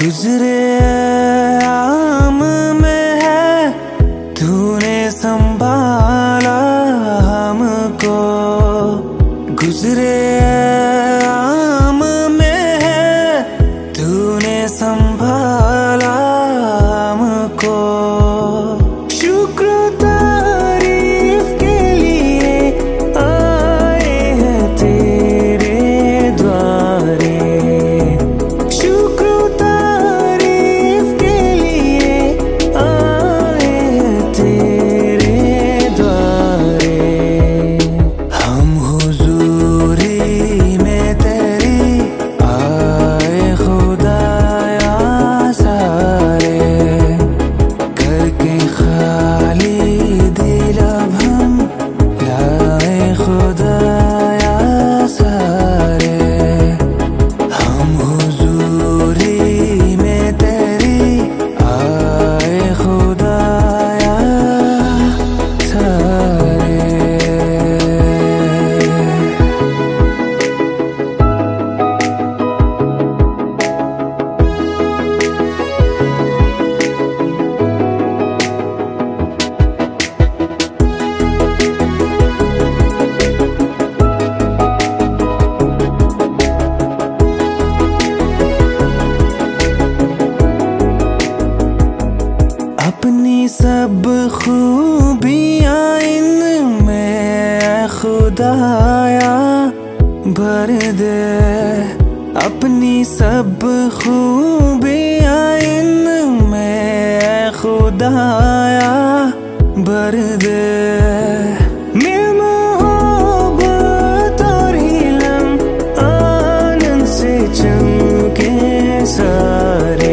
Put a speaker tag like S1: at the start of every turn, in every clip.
S1: गुजरे आम में है तूने संभाला हमको। गुजरे आम में है तूने संभाला हमको। शुक्र तारीफ के लिए आए हैं तेरे द्वारे। शुक्र तारीफ के लिए आए हैं तेरे द्वारे। हम हुजूरी में तेरी आए खुदाया सारे। करके खाली दिल अब हम लाए खुदाया सारे। हम हुजूरी में तेरी आए खुदाया सारे। अपनी सब खूबियाँ इनमें खुदाया भर दे। अपनी सब खूबियाँ इनमें खुदाया भर दे। मोहब्बत और हिलम आनंद से चमके सारे।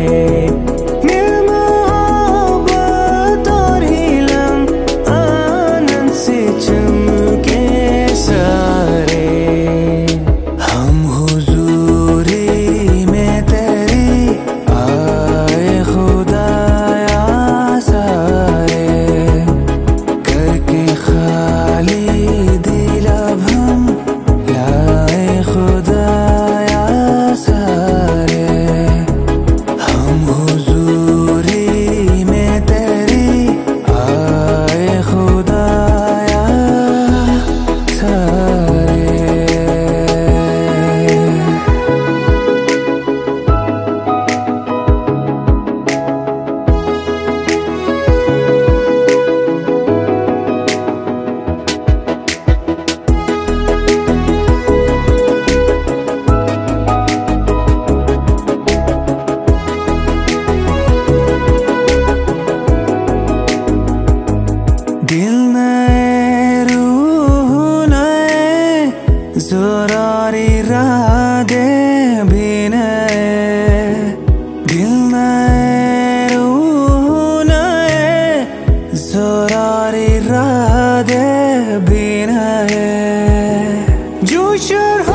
S1: दिल नए रूह नए ज़ोर और इरादे भी नए। दिल नए रूह नए ज़ोर और इरादे भी नए। जो शर